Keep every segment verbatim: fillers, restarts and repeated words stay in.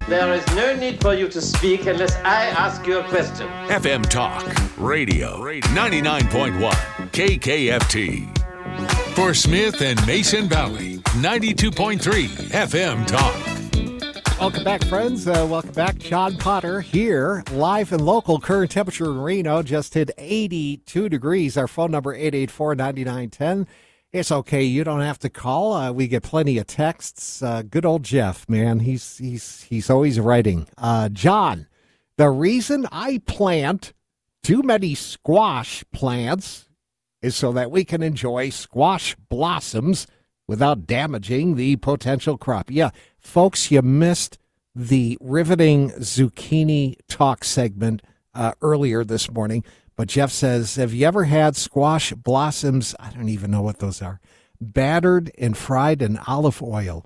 There is no need for you to speak unless I ask you a question. F M Talk Radio, ninety-nine point one K K F T. For Smith and Mason Valley, ninety-two point three F M Talk. Welcome back, friends. Uh, welcome back. John Potter here, live and local. Current temperature in Reno just hit eighty-two degrees. Our phone number, eight eight four, nine nine one zero. It's okay. You don't have to call. Uh, we get plenty of texts. Uh, good old Jeff, man. He's he's he's always writing. Uh, John, the reason I plant too many squash plants is so that we can enjoy squash blossoms without damaging the potential crop. Yeah, folks, you missed the riveting zucchini talk segment uh, earlier this morning. But Jeff says, have you ever had squash blossoms? I don't even know what those are. Battered and fried in olive oil.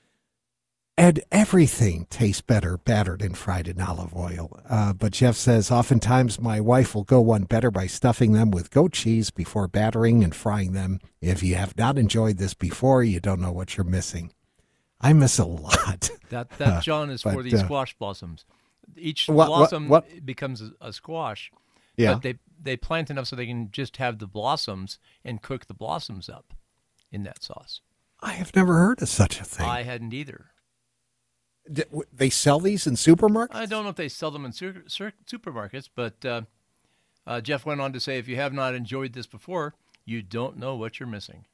And everything tastes better battered and fried in olive oil. Uh, but Jeff says, oftentimes my wife will go one better by stuffing them with goat cheese before battering and frying them. If you have not enjoyed this before, you don't know what you're missing. I miss a lot. That, that John, is uh, for but, these uh, squash blossoms. Each what, blossom what, what? becomes a, a squash. Yeah. But they, they plant enough so they can just have the blossoms and cook the blossoms up in that sauce. I have never heard of such a thing. I hadn't either. D- They sell these in supermarkets? I don't know if they sell them in sur- sur- supermarkets, but uh, uh, Jeff went on to say, if you have not enjoyed this before, you don't know what you're missing.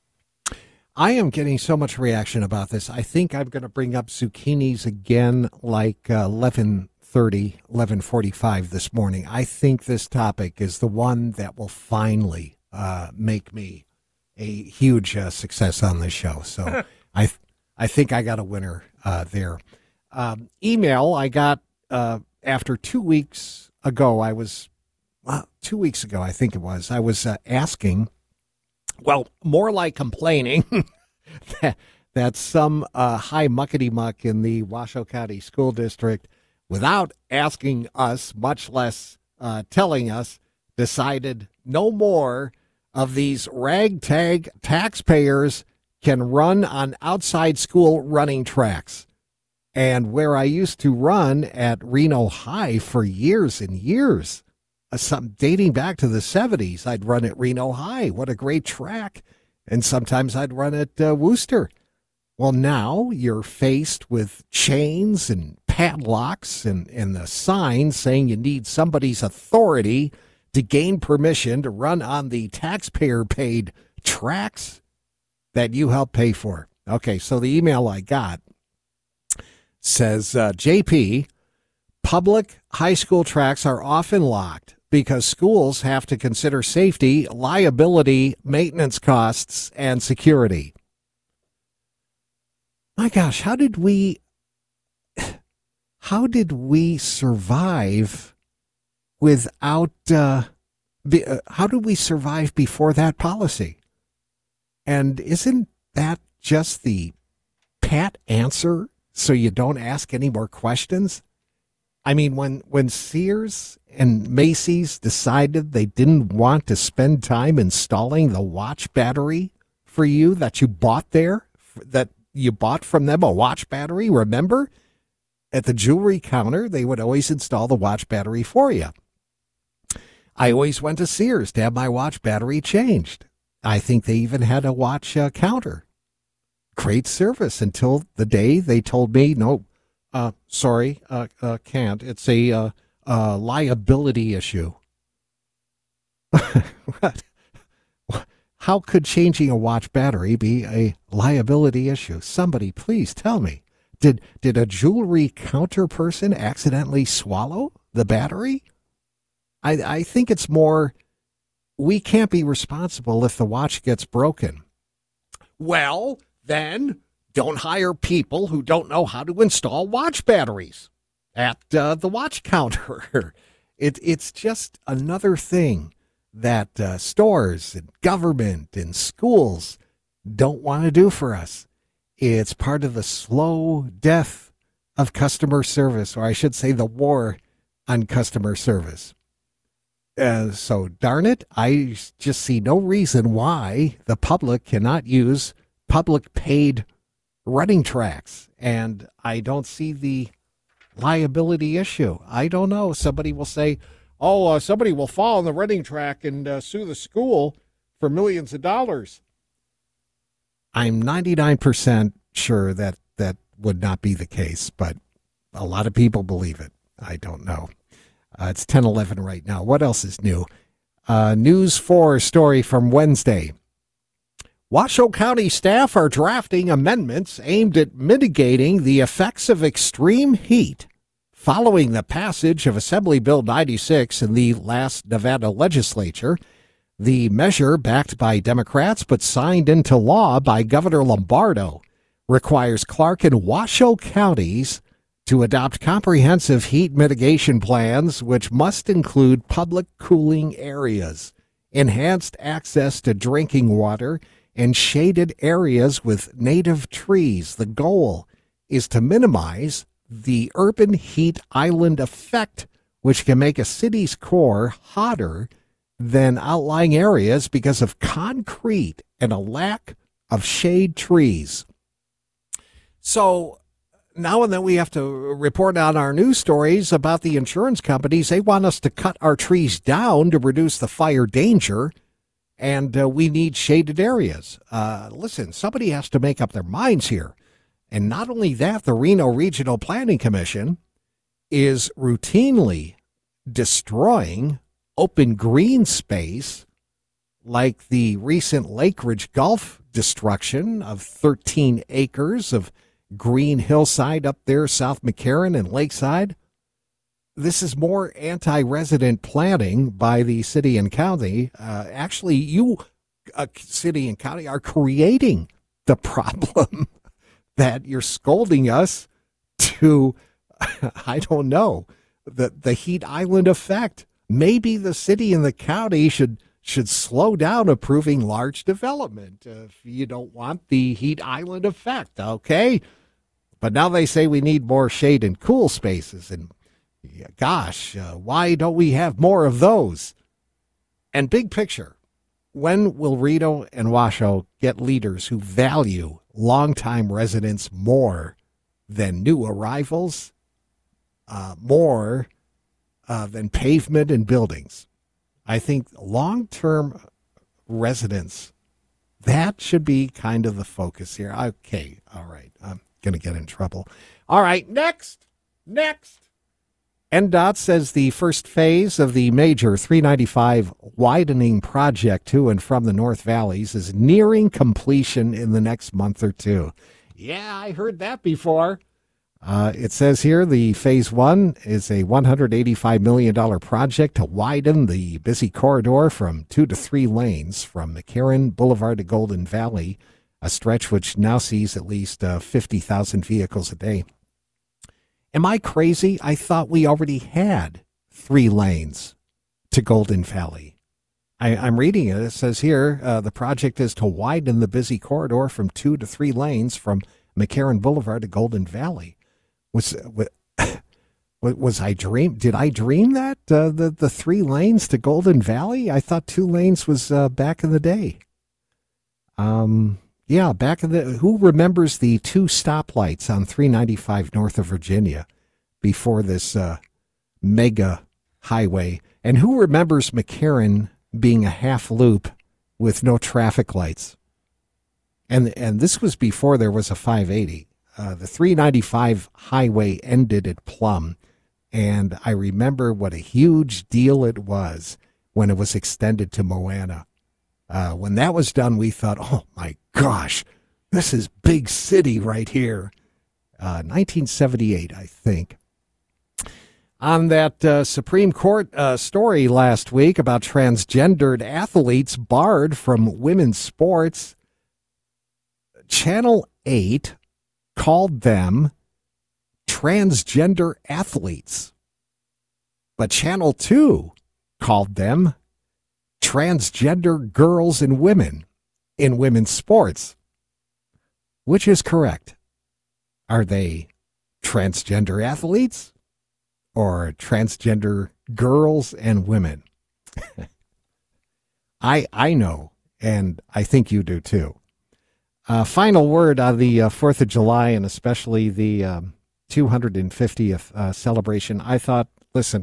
I am getting so much reaction about this. I think I'm going to bring up zucchinis again like uh, eleven thirty, eleven forty-five this morning. I think this topic is the one that will finally uh, make me a huge uh, success on this show. So I th- I think I got a winner uh, there. Um, email I got uh, after two weeks ago. I was, well, two weeks ago, I think it was, I was uh, asking, well, more like complaining that, that some uh, high muckety-muck in the Washoe County School District, without asking us, much less uh, telling us, decided no more of these ragtag taxpayers can run on outside school running tracks. And where I used to run at Reno High for years and years, uh, some dating back to the seventies, I'd run at Reno High. What a great track. And sometimes I'd run at uh, Wooster. Well, now you're faced with chains and padlocks and, and the sign saying you need somebody's authority to gain permission to run on the taxpayer-paid tracks that you help pay for. Okay, so the email I got says, uh, J P, public high school tracks are often locked because schools have to consider safety, liability, maintenance costs, and security. My gosh, how did we, how did we survive without, uh, be, uh, how did we survive before that policy? And isn't that just the pat answer so you don't ask any more questions? I mean, when, when Sears and Macy's decided they didn't want to spend time installing the watch battery for you that you bought there, that you bought from them a watch battery, remember? At the jewelry counter, they would always install the watch battery for you. I always went to Sears to have my watch battery changed. I think they even had a watch uh, counter. Great service until the day they told me, no, uh, sorry, uh, uh, can't. It's a uh, uh, liability issue. What? How could changing a watch battery be a liability issue? Somebody, please tell me. Did did a jewelry counter person accidentally swallow the battery? I I think it's more, we can't be responsible if the watch gets broken. Well, then don't hire people who don't know how to install watch batteries at uh, the watch counter. It, it's just another thing that uh, stores and government and schools don't want to do for us. It's part of the slow death of customer service, or I should say the war on customer service. Uh, so, darn it, I just see no reason why the public cannot use public paid running tracks. And I don't see the liability issue. I don't know. Somebody will say, oh, uh, somebody will fall on the running track and uh, sue the school for millions of dollars. I'm ninety-nine percent sure that that would not be the case, but a lot of people believe it. I don't know. Uh, it's ten eleven right now. What else is new? Uh, News four story from Wednesday. Washoe County staff are drafting amendments aimed at mitigating the effects of extreme heat following the passage of Assembly Bill ninety-six in the last Nevada legislature. The measure, backed by Democrats but signed into law by Governor Lombardo, requires Clark and Washoe counties to adopt comprehensive heat mitigation plans, which must include public cooling areas, enhanced access to drinking water, and shaded areas with native trees. The goal is to minimize the urban heat island effect, which can make a city's core hotter than outlying areas because of concrete and a lack of shade trees. So now and then we have to report on our news stories about the insurance companies. They want us to cut our trees down to reduce the fire danger, and uh, we need shaded areas. Uh, listen, somebody has to make up their minds here. And not only that, the Reno Regional Planning Commission is routinely destroying open green space, like the recent Lake Ridge Golf destruction of thirteen acres of green hillside up there, South McCarran and Lakeside. This is more anti-resident planning by the city and county. Uh, actually, you, uh, city and county, are creating the problem that you're scolding us to, I don't know, the, the heat island effect. Maybe the city and the county should should slow down approving large development uh, if you don't want the heat island effect, okay? But now they say we need more shade and cool spaces, and yeah, gosh, uh, why don't we have more of those? And big picture, when will Reno and Washoe get leaders who value longtime residents more than new arrivals, uh, more uh, than pavement and buildings? I think long-term residents, that should be kind of the focus here. Okay, all right, I'm going to get in trouble. All right, next, next. N D O T says the first phase of the major three ninety-five widening project to and from the North Valleys is nearing completion in the next month or two. Yeah, I heard that before. Uh, it says here the phase one is a one hundred eighty-five million dollars project to widen the busy corridor from two to three lanes from McCarran Boulevard to Golden Valley, a stretch which now sees at least uh, fifty thousand vehicles a day. Am I crazy? I thought we already had three lanes to Golden Valley. I, I'm reading it. It says here uh, the project is to widen the busy corridor from two to three lanes from McCarran Boulevard to Golden Valley. Was was, was I dream? Did I dream that uh, the the three lanes to Golden Valley? I thought two lanes was uh, back in the day. Um. Yeah, back in the, who remembers the two stoplights on three ninety-five north of Virginia before this uh, mega highway? And who remembers McCarran being a half loop with no traffic lights? And and this was before there was a five eighty. Uh, the three ninety-five highway ended at Plum, and I remember what a huge deal it was when it was extended to Moana. Uh, when that was done, we thought, oh, my gosh, this is big city right here. Uh, nineteen seventy-eight, I think. On that uh, Supreme Court uh, story last week about transgendered athletes barred from women's sports, Channel eight called them transgender athletes. But Channel two called them transgender girls and women in women's sports. Which is correct? Are they transgender athletes or transgender girls and women? I I know, and I think you do too. Uh, final word on the uh, fourth of July, and especially the um, two hundred fiftieth uh, celebration. I thought, listen,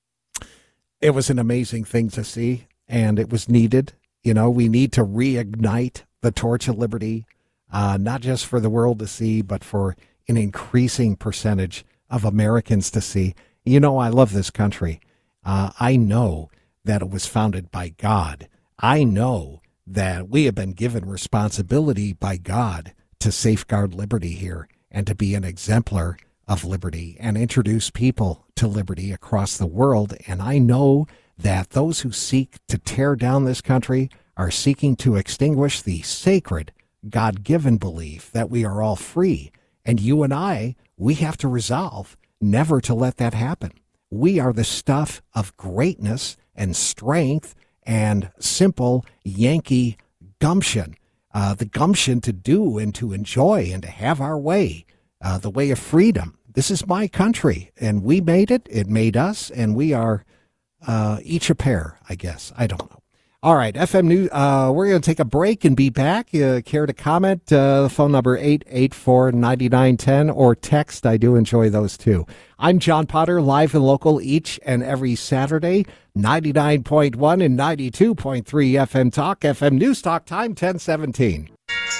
it was an amazing thing to see, and it was needed. You know, we need to reignite the torch of liberty, uh, not just for the world to see, but for an increasing percentage of Americans to see. You know, I love this country. Uh, I know that it was founded by God. I know that we have been given responsibility by God to safeguard liberty here and to be an exemplar of liberty and introduce people to liberty across the world. And I know that those who seek to tear down this country are seeking to extinguish the sacred God-given belief that we are all free. And you and I, we have to resolve never to let that happen. We are the stuff of greatness and strength and simple Yankee gumption, uh, the gumption to do and to enjoy and to have our way, uh, the way of freedom. This is my country, and we made it. It made us, and we are uh, each a pair, I guess. I don't know. All right, F M News. Uh, we're going to take a break and be back. Uh, care to comment? Uh, the phone number eight eight four, nine nine one zero or text. I do enjoy those too. I'm John Potter, live and local each and every Saturday, ninety-nine point one and ninety-two point three F M Talk, F M News Talk Time, ten seventeen.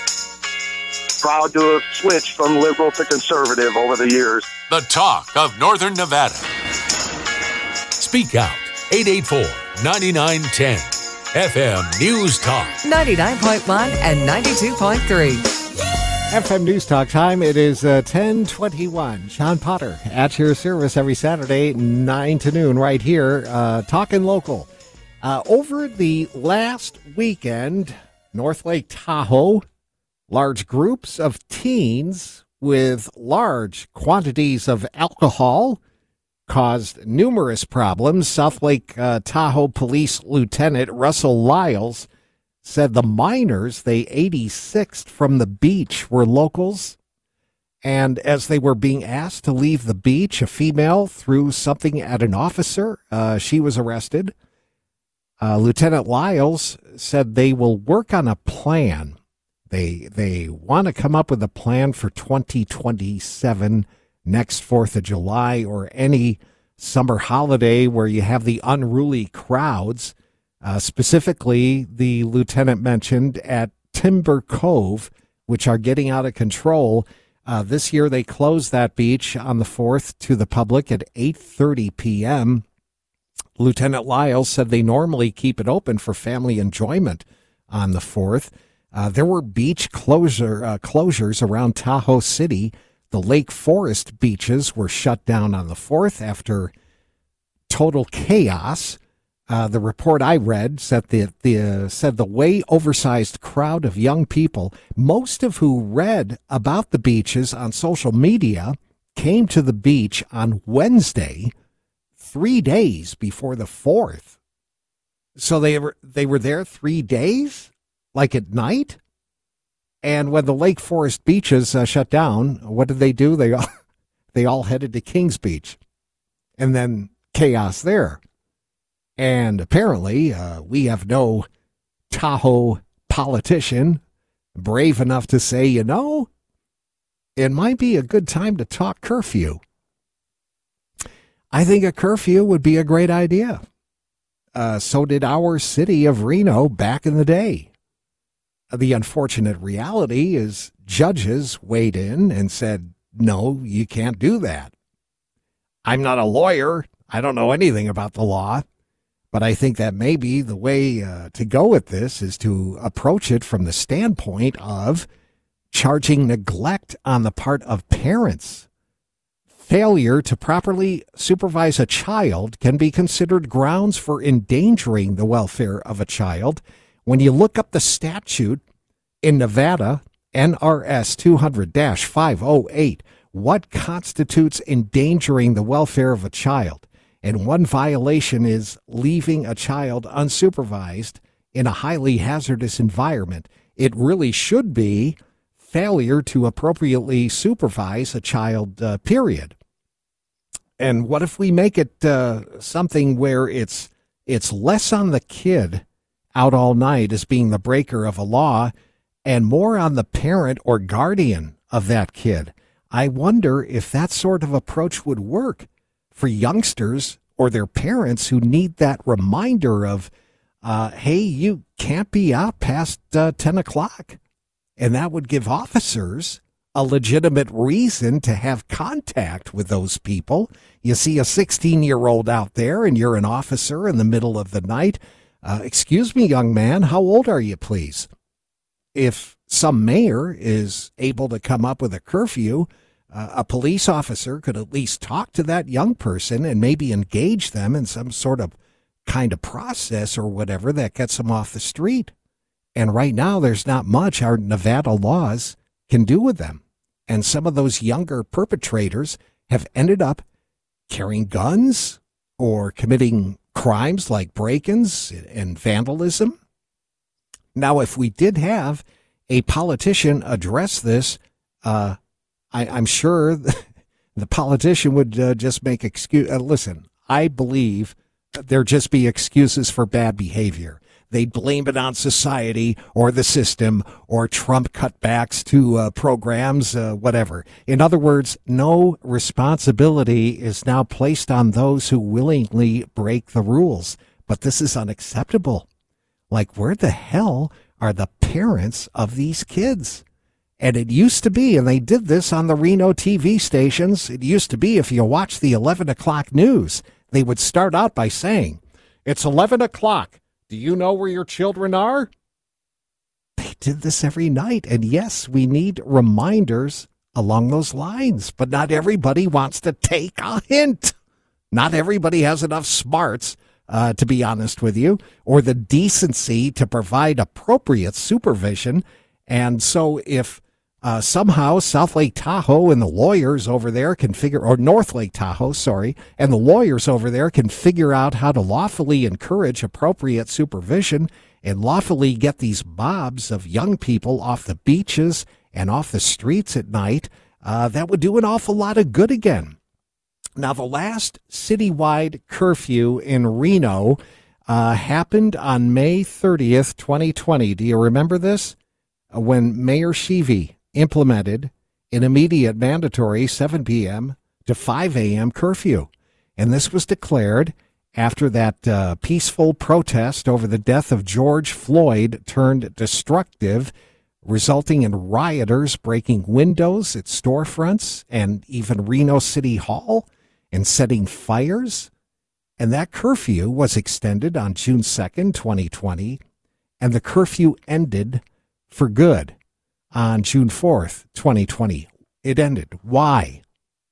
Proud to have switched from liberal to conservative over the years. The talk of Northern Nevada. Speak out, eight eight four, nine nine one zero. F M News Talk. ninety-nine point one and ninety-two point three. F M News Talk time. It is uh, ten twenty-one. John Potter at your service every Saturday, nine to noon, right here, uh, talking local. Uh, over the last weekend, North Lake Tahoe, large groups of teens with large quantities of alcohol caused numerous problems. South Lake uh, Tahoe Police Lieutenant Russell Lyles said the minors they eighty-sixed from the beach were locals, and as they were being asked to leave the beach, a female threw something at an officer. Uh, she was arrested. Uh, Lieutenant Lyles said they will work on a plan. They they want to come up with a plan for twenty twenty-seven, next fourth of July, or any summer holiday where you have the unruly crowds. Uh, specifically, the lieutenant mentioned at Timber Cove, which are getting out of control. Uh, this year, they closed that beach on the fourth to the public at eight thirty p.m. Lieutenant Lyles said they normally keep it open for family enjoyment on the fourth. Uh, there were beach closure uh, closures around Tahoe City. The Lake Forest beaches were shut down on the fourth after total chaos. Uh, the report I read said the, the, uh, said the way oversized crowd of young people, most of who read about the beaches on social media, came to the beach on Wednesday, three days before the fourth. So they were, they were there three days, like at night? And when the Lake Forest beaches uh, shut down, what did they do? They all, they all headed to Kings Beach, and then chaos there. And apparently, uh, we have no Tahoe politician brave enough to say, you know, it might be a good time to talk curfew. I think a curfew would be a great idea. Uh, so did our city of Reno back in the day. The unfortunate reality is judges weighed in and said, no, you can't do that. I'm not a lawyer. I don't know anything about the law, but I think that maybe the way uh, to go with this is to approach it from the standpoint of charging neglect on the part of parents. Failure to properly supervise a child can be considered grounds for endangering the welfare of a child. When you look up the statute in Nevada, N R S two hundred dash five oh eight, what constitutes endangering the welfare of a child? And one violation is leaving a child unsupervised in a highly hazardous environment. It really should be failure to appropriately supervise a child, uh, period. And what if we make it uh, something where it's it's less on the kid out all night as being the breaker of a law and more on the parent or guardian of that kid? I wonder if that sort of approach would work for youngsters or their parents who need that reminder of, uh, hey, you can't be out past uh, ten o'clock. And that would give officers a legitimate reason to have contact with those people. You see a sixteen-year-old out there and you're an officer in the middle of the night. Uh, excuse me, young man, how old are you, please? If some mayor is able to come up with a curfew, uh, a police officer could at least talk to that young person and maybe engage them in some sort of kind of process or whatever that gets them off the street. And right now, there's not much our Nevada laws can do with them. And some of those younger perpetrators have ended up carrying guns or committing crimes like break-ins and vandalism. Now, if we did have a politician address this, uh, I, I'm sure the politician would uh, just make excuse. Uh, listen, I believe there'd just be excuses for bad behavior. They'd blame it on society or the system or Trump cutbacks to uh, programs, uh, whatever. In other words, no responsibility is now placed on those who willingly break the rules. But this is unacceptable. Like, where the hell are the parents of these kids? And it used to be, and they did this on the Reno T V stations, it used to be if you watch the eleven o'clock news, they would start out by saying, it's eleven o'clock. Do you know where your children are? They did this every night. And yes, we need reminders along those lines. But not everybody wants to take a hint. Not everybody has enough smarts, uh, to be honest with you, or the decency to provide appropriate supervision. And so if uh, somehow South Lake Tahoe and the lawyers over there can figure, or North Lake Tahoe, sorry, and the lawyers over there can figure out how to lawfully encourage appropriate supervision and lawfully get these mobs of young people off the beaches and off the streets at night, uh, that would do an awful lot of good again. Now, the last citywide curfew in Reno uh, happened on May thirtieth, twenty twenty. Do you remember this? Uh, when Mayor Sheevy implemented an immediate mandatory seven p.m. to five a.m. curfew. And this was declared after that uh, peaceful protest over the death of George Floyd turned destructive, resulting in rioters breaking windows at storefronts and even Reno City Hall and setting fires. And that curfew was extended on June second, twenty twenty, and the curfew ended for good on June fourth, twenty twenty. It ended. Why?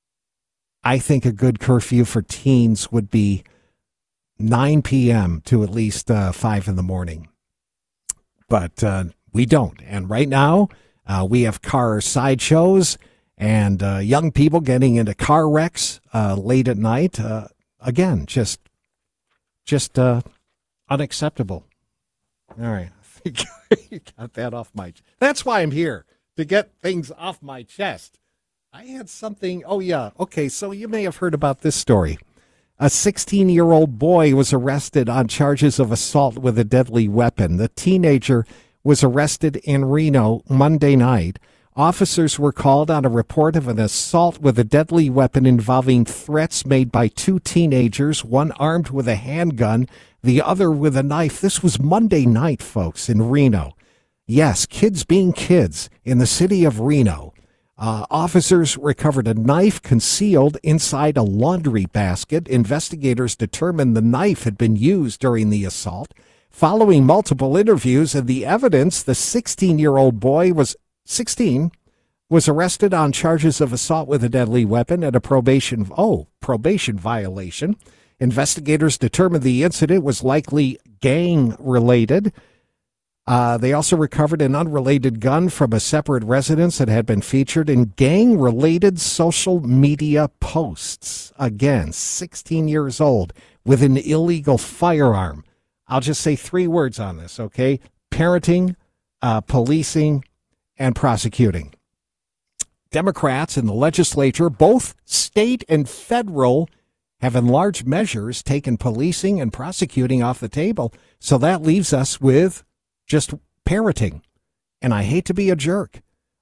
I think a good curfew for teens would be nine p.m. to at least uh, five in the morning. But uh, we don't. And right now, uh, we have car sideshows and uh, young people getting into car wrecks uh, late at night. Uh, again, just, just uh, unacceptable. All right. You got that off my chest. That's why I'm here, to get things off my chest. I had something. Oh, yeah. Okay, so you may have heard about this story. A sixteen-year-old boy was arrested on charges of assault with a deadly weapon. The teenager was arrested in Reno Monday night. Officers were called on a report of an assault with a deadly weapon involving threats made by two teenagers, one armed with a handgun, the other with a knife. This was Monday night, folks, in Reno. Yes, kids being kids in the city of Reno. Uh, officers recovered a knife concealed inside a laundry basket. Investigators determined the knife had been used during the assault. Following multiple interviews and the evidence, the sixteen-year-old boy was sixteen, was arrested on charges of assault with a deadly weapon and a probation, oh, probation violation. Investigators determined the incident was likely gang-related. Uh, they also recovered an unrelated gun from a separate residence that had been featured in gang-related social media posts. Again, sixteen years old with an illegal firearm. I'll just say three words on this, okay? Parenting, uh, policing, and prosecuting. Democrats in the legislature, both state and federal, have in large measures taken policing and prosecuting off the table. So that leaves us with just parenting. And I hate to be a jerk,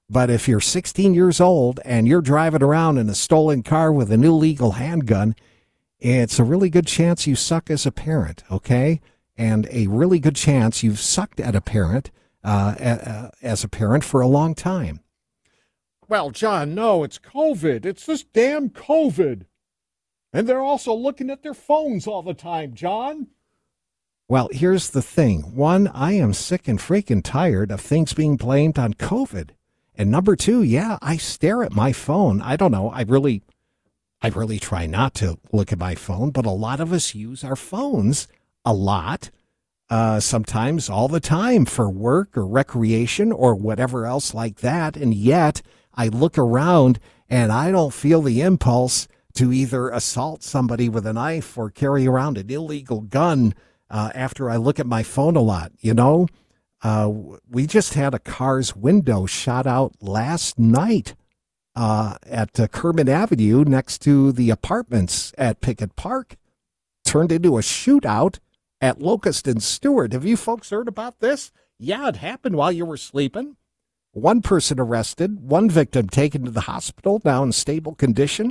But if you're sixteen years old and you're driving around in a stolen car with an illegal handgun, it's a really good chance you suck as a parent, okay? And a really good chance you've sucked at a parent, uh, as a parent for a long time. Well, John, no, it's COVID. It's this damn COVID. And they're also looking at their phones all the time, John. Well, here's the thing. One, I am sick and freaking tired of things being blamed on COVID. And number two, yeah, I stare at my phone. I don't know. I really, I really try not to look at my phone, but a lot of us use our phones a lot, uh, sometimes all the time for work or recreation or whatever else like that. And yet I look around and I don't feel the impulse to either assault somebody with a knife or carry around an illegal gun uh, after I look at my phone a lot, you know? Uh, we just had a car's window shot out last night uh, at uh, Kermit Avenue next to the apartments at Pickett Park. Turned into a shootout at Locust and Stewart. Have you folks heard about this? Yeah, it happened while you were sleeping. One person arrested, one victim taken to the hospital, now in stable condition.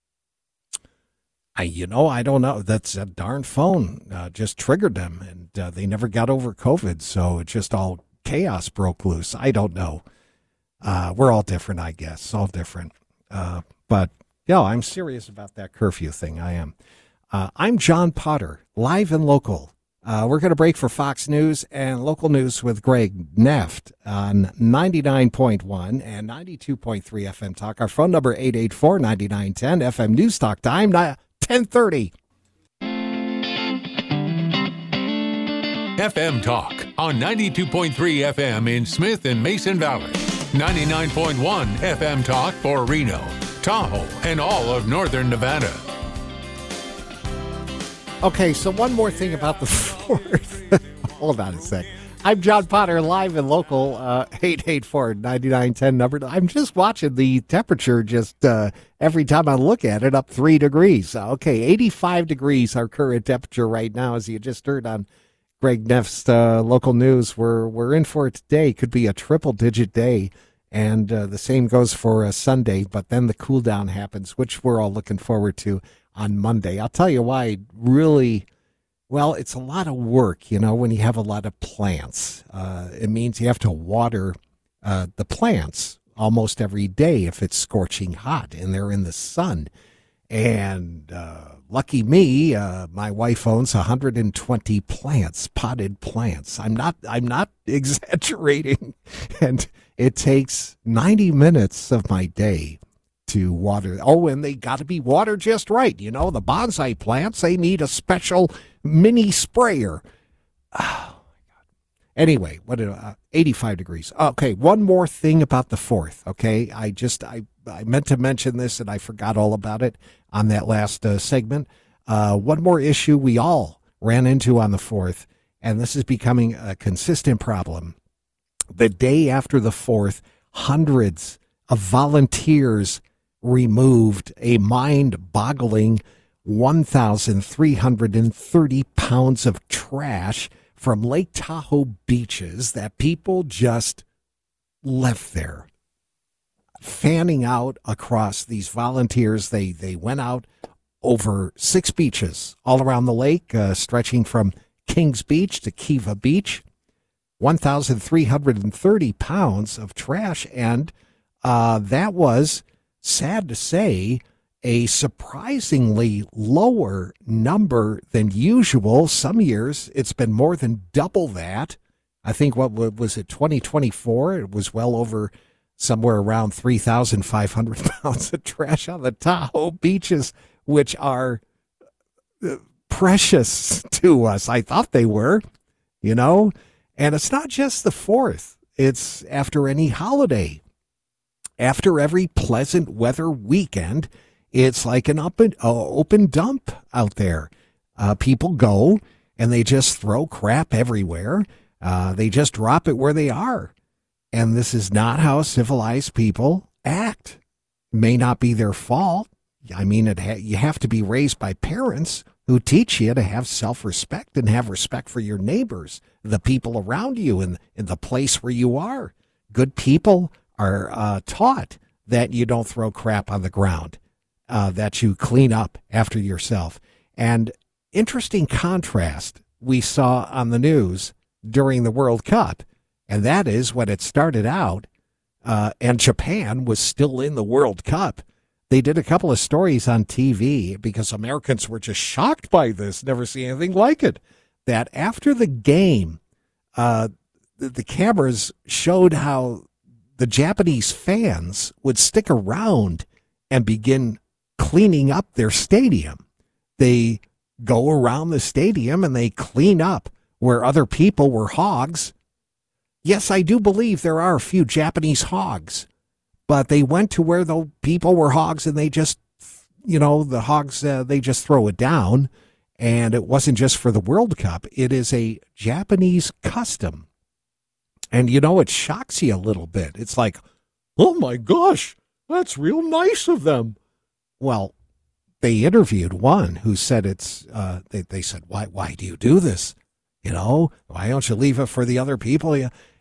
I, you know, I don't know. That's a darn phone uh, just triggered them, and uh, they never got over COVID, so it just all chaos broke loose. I don't know. Uh, we're all different, I guess, all different. Uh, but, yeah, I'm serious about that curfew thing. I am. Uh, I'm John Potter, live and local. Uh, we're going to break for Fox News and local news with Greg Neft on ninety-nine point one and ninety-two point three F M Talk. Our phone number, eight eight four, nine nine one zero, F M News Talk time, ten thirty. F M Talk on ninety-two point three F M in Smith and Mason Valley. ninety-nine point one F M Talk for Reno, Tahoe, and all of northern Nevada. Okay, so one more thing about the fourth. Hold on a sec. I'm John Potter, live and local, uh, eight eight four, nine nine one zero number. I'm just watching the temperature just uh, every time I look at it, up three degrees. Okay, eighty-five degrees, our current temperature right now, as you just heard on Greg Neff's uh, local news. We're, we're in for it today. Could be a triple-digit day, and uh, the same goes for uh, Sunday, but then the cool down happens, which we're all looking forward to on Monday. I'll tell you why. Really, well, it's a lot of work, you know, when you have a lot of plants. Uh, it means you have to water uh, the plants almost every day if it's scorching hot and they're in the sun. And uh, lucky me, uh, my wife owns one hundred twenty plants, potted plants. I'm not, I'm not exaggerating. And it takes ninety minutes of my day to water. Oh, and they got to be watered just right. You know, the bonsai plants, they need a special mini sprayer. Oh, my God. Anyway, what uh, eighty-five degrees. Okay, one more thing about the fourth, okay? I just, I, I meant to mention this, and I forgot all about it on that last uh, segment. Uh, one more issue we all ran into on the fourth, and this is becoming a consistent problem. The day after the fourth, hundreds of volunteers removed a mind-boggling one thousand three hundred thirty pounds of trash from Lake Tahoe beaches that people just left there. Fanning out across these volunteers, they, they went out over six beaches all around the lake, uh, stretching from Kings Beach to Kiva Beach. one thousand three hundred thirty pounds of trash, and uh, that was, sad to say, a surprisingly lower number than usual. Some years it's been more than double that. I think, what was it, twenty twenty-four? It was well over somewhere around three thousand five hundred pounds of trash on the Tahoe beaches, which are precious to us. I thought they were, you know. And it's not just the fourth. It's after any holiday. After every pleasant weather weekend, it's like an open, uh, open dump out there. Uh, people go and they just throw crap everywhere. Uh, they just drop it where they are. And this is not how civilized people act. May not be their fault. I mean, it ha- you have to be raised by parents who teach you to have self-respect and have respect for your neighbors, the people around you, and in the place where you are. Good people are uh, taught that you don't throw crap on the ground, uh, that you clean up after yourself. And interesting contrast we saw on the news during the World Cup, and that is when it started out, uh, and Japan was still in the World Cup. They did a couple of stories on T V because Americans were just shocked by this, never seen anything like it, that after the game, uh, the, the cameras showed how the Japanese fans would stick around and begin cleaning up their stadium. They go around the stadium and they clean up where other people were hogs. Yes, I do believe there are a few Japanese hogs, but they went to where the people were hogs and they just, you know, the hogs, uh, they just throw it down. And it wasn't just for the World Cup. It is a Japanese custom. And, you know, it shocks you a little bit. It's like, oh, my gosh, that's real nice of them. Well, they interviewed one who said it's, uh, they, they said, why, why do you do this? You know, why don't you leave it for the other people?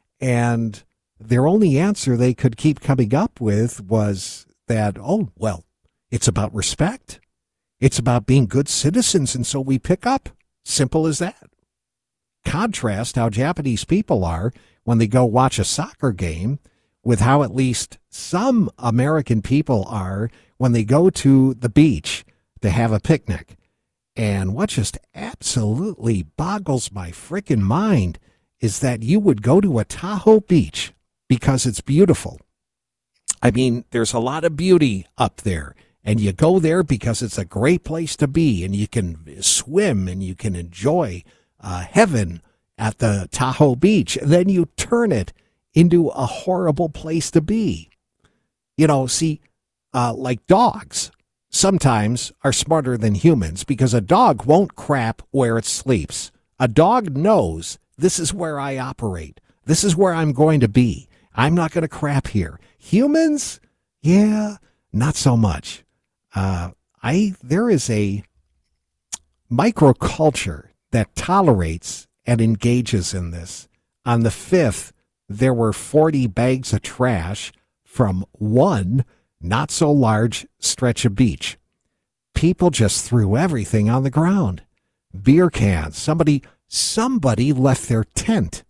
And their only answer they could keep coming up with was that, oh, well, it's about respect. It's about being good citizens, and so we pick up. Simple as that. Contrast how Japanese people are when they go watch a soccer game with how at least some American people are when they go to the beach to have a picnic. And what just absolutely boggles my frickin' mind is that you would go to a Tahoe beach because it's beautiful. I mean, there's a lot of beauty up there. And you go there because it's a great place to be, and you can swim and you can enjoy uh, heaven at the Tahoe Beach. And then you turn it into a horrible place to be. You know, see, uh, like dogs sometimes are smarter than humans because a dog won't crap where it sleeps. A dog knows this is where I operate. This is where I'm going to be. I'm not going to crap here. Humans, yeah, not so much. Uh, I there is a microculture that tolerates and engages in this. On the fifth, there were forty bags of trash from one not so large stretch of beach. People just threw everything on the ground. Beer cans. Somebody somebody left their tent.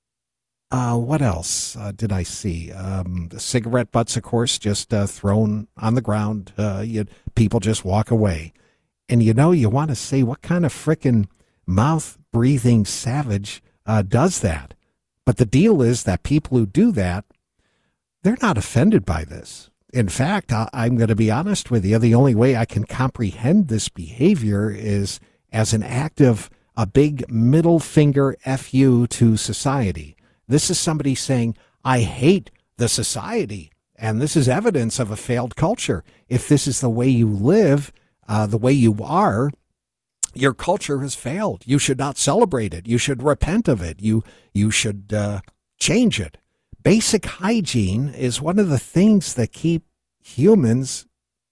Uh, what else uh, did I see? Um, the cigarette butts, of course, just uh, thrown on the ground. Uh, you, people just walk away. And, you know, you want to say, what kind of frickin' mouth-breathing savage uh, does that? But the deal is that people who do that, they're not offended by this. In fact, I, I'm going to be honest with you. The only way I can comprehend this behavior is as an act of a big middle finger F you to society. This is somebody saying, I hate the society, and this is evidence of a failed culture. If this is the way you live, uh, the way you are, your culture has failed. You should not celebrate it. You should repent of it. You, you should uh, change it. Basic hygiene is one of the things that keep humans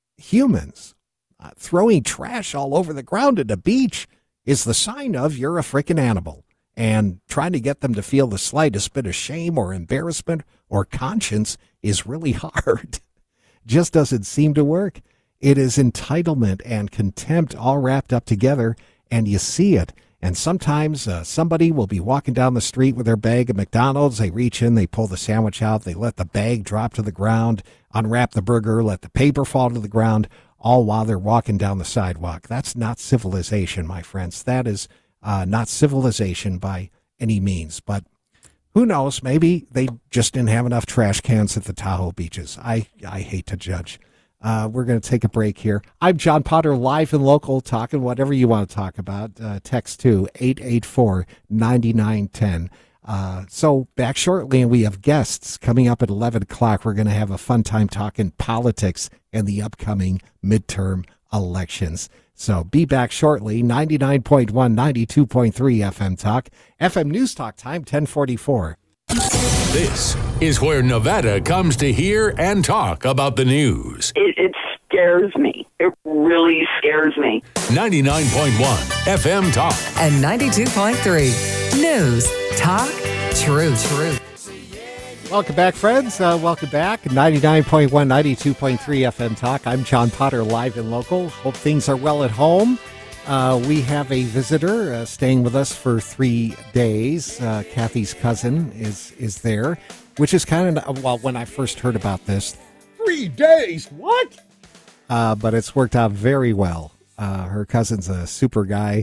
humans. Uh, throwing trash all over the ground at a beach is the sign of you're a frickin' animal. And trying to get them to feel the slightest bit of shame or embarrassment or conscience is really hard. Just doesn't seem to work. It is entitlement and contempt all wrapped up together, and you see it. And sometimes uh, somebody will be walking down the street with their bag of McDonald's. They reach in, they pull the sandwich out, they let the bag drop to the ground, unwrap the burger, let the paper fall to the ground, all while they're walking down the sidewalk. That's not civilization, my friends. That is Uh, not civilization by any means, but who knows? Maybe they just didn't have enough trash cans at the Tahoe beaches. I, I hate to judge. Uh, we're going to take a break here. I'm John Potter, live and local, talking whatever you want to talk about. Uh, text to eight eight four, nine nine one zero. Uh, so back shortly, and we have guests coming up at eleven o'clock. We're going to have a fun time talking politics and the upcoming midterm elections. So be back shortly. ninety-nine point one, ninety-two point three F M Talk. F M News Talk time, ten forty-four. This is where Nevada comes to hear and talk about the news. It, it scares me. It really scares me. ninety-nine point one F M Talk. And ninety-two point three News Talk Truth. Truth. Welcome back, friends. Uh, welcome back. ninety-nine point one, ninety-two point three F M Talk. I'm John Potter, live and local. Hope things are well at home. Uh, we have a visitor uh, staying with us for three days. Uh, Kathy's cousin is is there, which is kind of, well, when I first heard about this, three days, what? Uh, but it's worked out very well. Uh, her cousin's a super guy.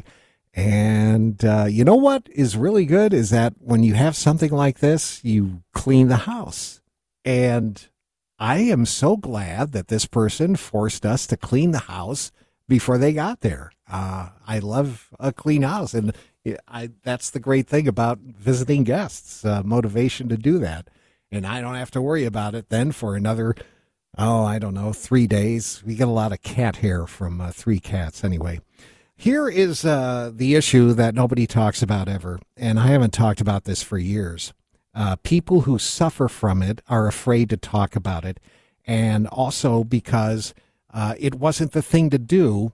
And uh, you know what is really good is that when you have something like this, you clean the house. And I am so glad that this person forced us to clean the house before they got there. Uh, I love a clean house. And I, that's the great thing about visiting guests, uh, motivation to do that. And I don't have to worry about it then for another, oh, I don't know, three days. We get a lot of cat hair from uh, three cats anyway. Here is uh, the issue that nobody talks about ever, and I haven't talked about this for years. Uh, people who suffer from it are afraid to talk about it, and also because uh, it wasn't the thing to do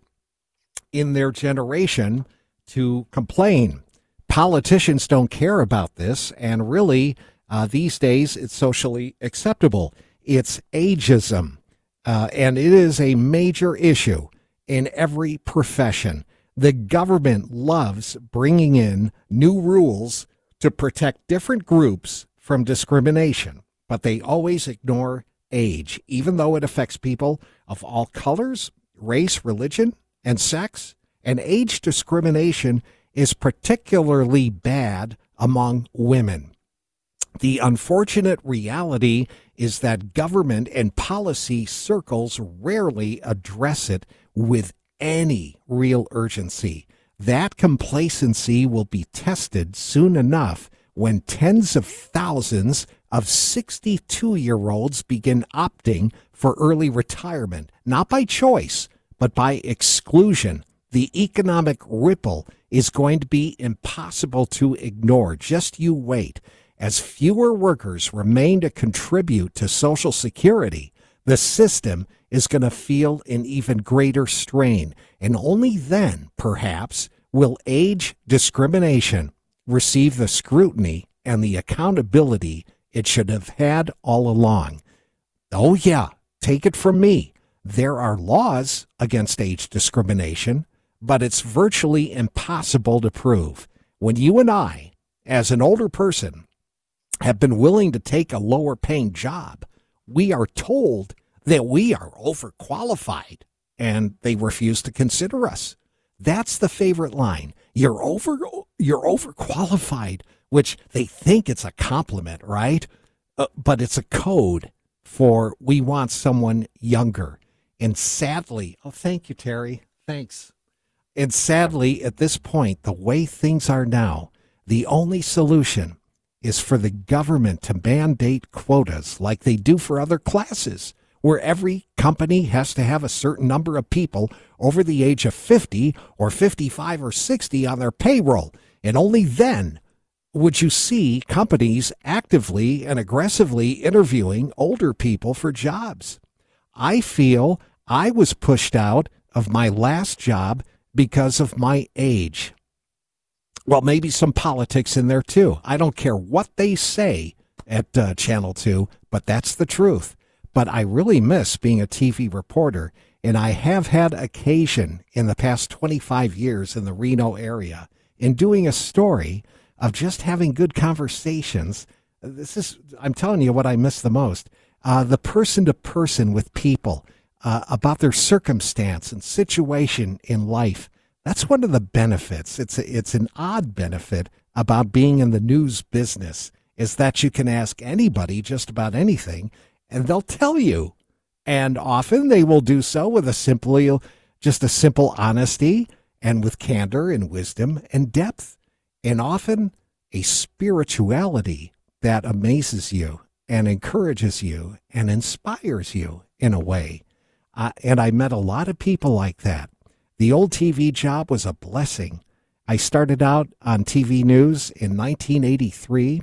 in their generation to complain. Politicians don't care about this, and really, uh, these days, it's socially acceptable. It's ageism, uh, and it is a major issue in every profession. The government loves bringing in new rules to protect different groups from discrimination, but they always ignore age, even though it affects people of all colors, race, religion, and sex. And age discrimination is particularly bad among women. The unfortunate reality is that government and policy circles rarely address it with any real urgency. That complacency will be tested soon enough when tens of thousands of sixty-two-year-olds begin opting for early retirement, not by choice, but by exclusion. The economic ripple is going to be impossible to ignore. Just you wait. As fewer workers remain to contribute to Social Security, the system is going to feel an even greater strain. And only then, perhaps, will age discrimination receive the scrutiny and the accountability it should have had all along. Oh, yeah, take it from me. There are laws against age discrimination, but it's virtually impossible to prove. When you and I, as an older person, have been willing to take a lower paying job, we are told that we are overqualified and they refuse to consider us. That's the favorite line. You're over, you're overqualified, which they think it's a compliment, right? Uh, but it's a code for we want someone younger. And sadly, oh, thank you, Terry. Thanks. And sadly, at this point, the way things are now, the only solution is for the government to mandate quotas like they do for other classes, where every company has to have a certain number of people over the age of fifty or fifty-five or sixty on their payroll. And only then would you see companies actively and aggressively interviewing older people for jobs. I feel I was pushed out of my last job because of my age. Well, maybe some politics in there, too. I don't care what they say at uh, Channel two, but that's the truth. But I really miss being a T V reporter, and I have had occasion in the past twenty-five years in the Reno area in doing a story of just having good conversations. This is, I'm telling you what I miss the most, uh, the person-to-person with people uh, about their circumstance and situation in life. That's one of the benefits. It's a, it's an odd benefit about being in the news business, is that you can ask anybody just about anything, and they'll tell you. And often they will do so with a simply, just a simple honesty and with candor and wisdom and depth, and often a spirituality that amazes you and encourages you and inspires you in a way. Uh, and I met a lot of people like that. The old T V job was a blessing. I started out on T V news in nineteen eighty-three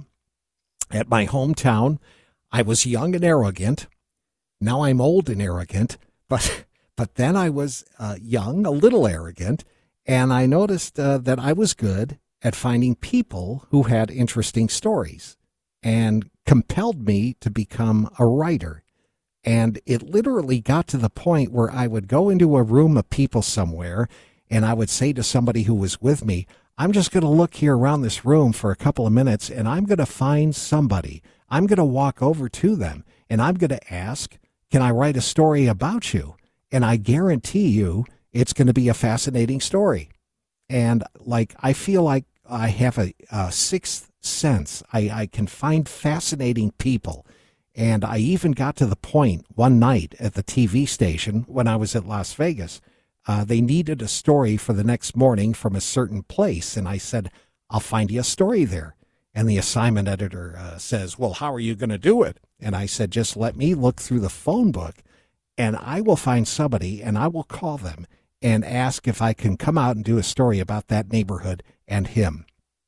at my hometown. I was young and arrogant. Now I'm old and arrogant, but but then I was uh, young, a little arrogant, and I noticed uh, that I was good at finding people who had interesting stories. and compelled me to become a writer. And it literally got to the point where I would go into a room of people somewhere and I would say to somebody who was with me, I'm just going to look here around this room for a couple of minutes and I'm going to find somebody. I'm going to walk over to them and I'm going to ask, can I write a story about you? And I guarantee you it's going to be a fascinating story. And like, I feel like I have a, a sixth sense. I, I can find fascinating people. And I even got to the point one night at the T V station when I was at Las Vegas. Uh, they needed a story for the next morning from a certain place. And I said, I'll find you a story there. And the assignment editor uh, says, well, how are you going to do it? And I said, just let me look through the phone book and I will find somebody and I will call them and ask if I can come out and do a story about that neighborhood and him.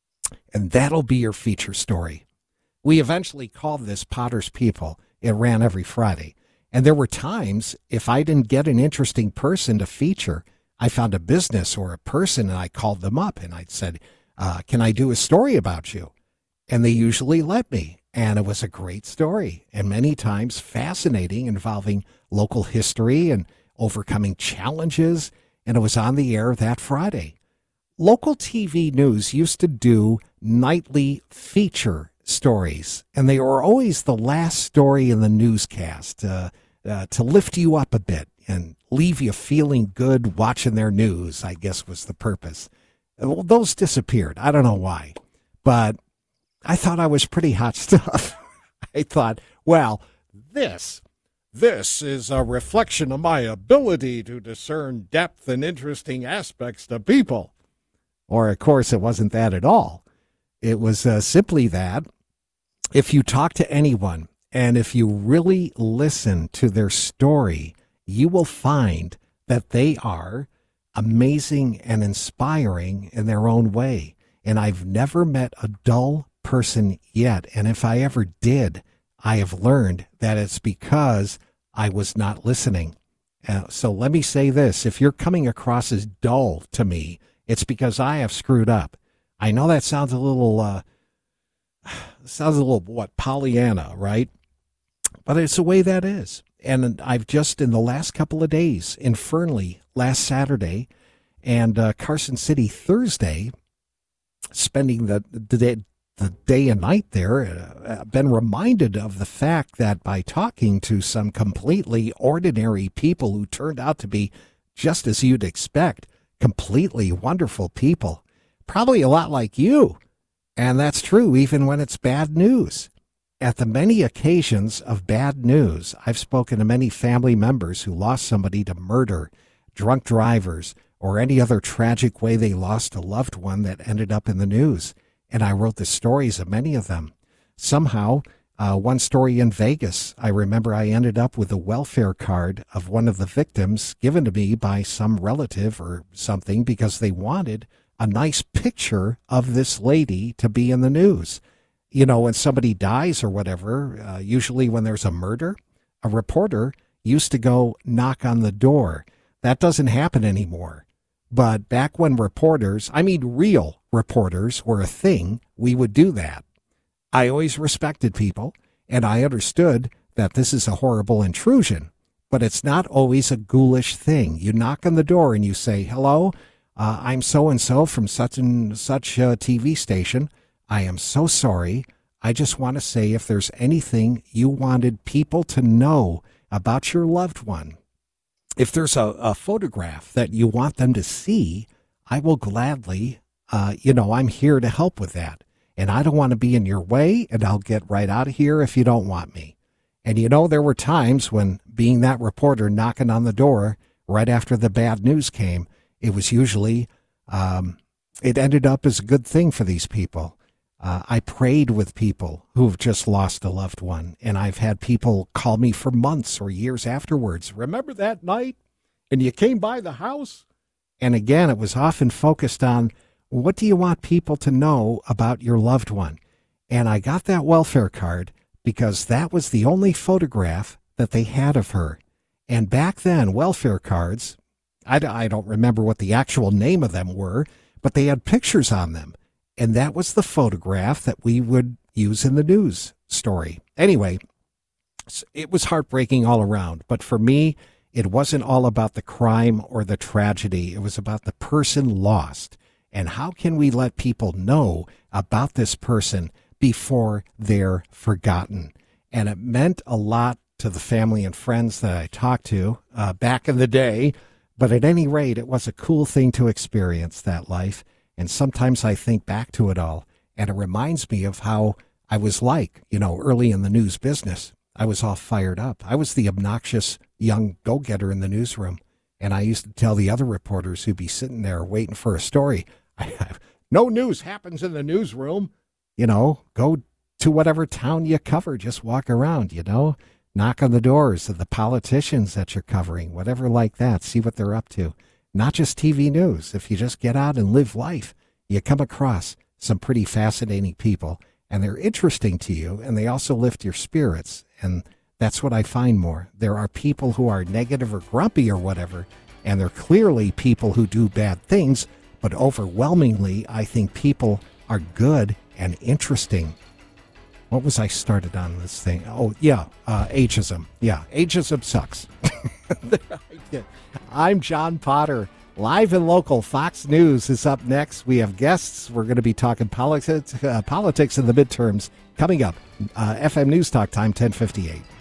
And that'll be your feature story. We eventually called this Potter's People. It ran every Friday. And there were times, if I didn't get an interesting person to feature, I found a business or a person and I called them up and I said, uh, can I do a story about you? And they usually let me. And it was a great story and many times fascinating, involving local history and overcoming challenges. And it was on the air that Friday. Local T V news used to do nightly feature stories, and they were always the last story in the newscast uh, uh, to lift you up a bit and leave you feeling good watching their news, I guess was the purpose. Well, those disappeared. I don't know why, but I thought I was pretty hot stuff. I thought, well, this, this is a reflection of my ability to discern depth and interesting aspects to people. Or, of course, it wasn't that at all. It was uh, simply that if you talk to anyone and if you really listen to their story, you will find that they are amazing and inspiring in their own way. And I've never met a dull person yet. And if I ever did, I have learned that it's because I was not listening. Uh, so let me say this. If you're coming across as dull to me, it's because I have screwed up. I know that sounds a little, uh, sounds a little, what, Pollyanna, right? But it's the way that is. And I've just, in the last couple of days, in Fernley last Saturday and uh, Carson City Thursday, spending the, the, day, the day and night there, uh, been reminded of the fact that by talking to some completely ordinary people who turned out to be just as you'd expect, completely wonderful people, probably a lot like you. And that's true even when it's bad news. At the many occasions of bad news, I've spoken to many family members who lost somebody to murder, drunk drivers, or any other tragic way they lost a loved one that ended up in the news. And I wrote the stories of many of them. Somehow, uh, one story in Vegas, I remember I ended up with a welfare card of one of the victims given to me by some relative or something because they wanted a nice picture of this lady to be in the news. You know, when somebody dies or whatever, uh, usually when there's a murder, a reporter used to go knock on the door. That doesn't happen anymore. But back when reporters, I mean real reporters, were a thing, we would do that. I always respected people, and I understood that this is a horrible intrusion, but it's not always a ghoulish thing. You knock on the door and you say, hello, uh, I'm so-and-so from such and such a T V station. I am so sorry. I just want to say if there's anything you wanted people to know about your loved one, if there's a, a photograph that you want them to see, I will gladly, uh, you know, I'm here to help with that. And I don't want to be in your way, and I'll get right out of here if you don't want me. And, you know, there were times when being that reporter knocking on the door right after the bad news came, it was usually, um, it ended up as a good thing for these people. Uh, I prayed with people who've just lost a loved one, and I've had people call me for months or years afterwards. Remember that night? And you came by the house? And again, it was often focused on, what do you want people to know about your loved one? And I got that welfare card because that was the only photograph that they had of her. And back then, welfare cards, I, I don't remember what the actual name of them were, but they had pictures on them. And that was the photograph that we would use in the news story. Anyway, it was heartbreaking all around. But for me, it wasn't all about the crime or the tragedy. It was about the person lost. And how can we let people know about this person before they're forgotten? And it meant a lot to the family and friends that I talked to uh, back in the day. But at any rate, it was a cool thing to experience that life. And sometimes I think back to it all, and it reminds me of how I was like, you know, early in the news business. I was all fired up. I was the obnoxious young go-getter in the newsroom. And I used to tell the other reporters who'd be sitting there waiting for a story, I have, no news happens in the newsroom. You know, go to whatever town you cover. Just walk around, you know, knock on the doors of the politicians that you're covering, whatever like that. See what they're up to. Not just T V news. If you just get out and live life, you come across some pretty fascinating people, and they're interesting to you, and they also lift your spirits. And that's what I find more. There are people who are negative or grumpy or whatever, and they're clearly people who do bad things, but overwhelmingly, I think people are good and interesting. What was I started on this thing? Oh, yeah, uh, ageism. Yeah, ageism sucks. I'm John Potter. Live and local, Fox News is up next. We have guests. We're going to be talking politics, uh, politics in the midterms coming up. Uh, F M News Talk Time, ten fifty-eight.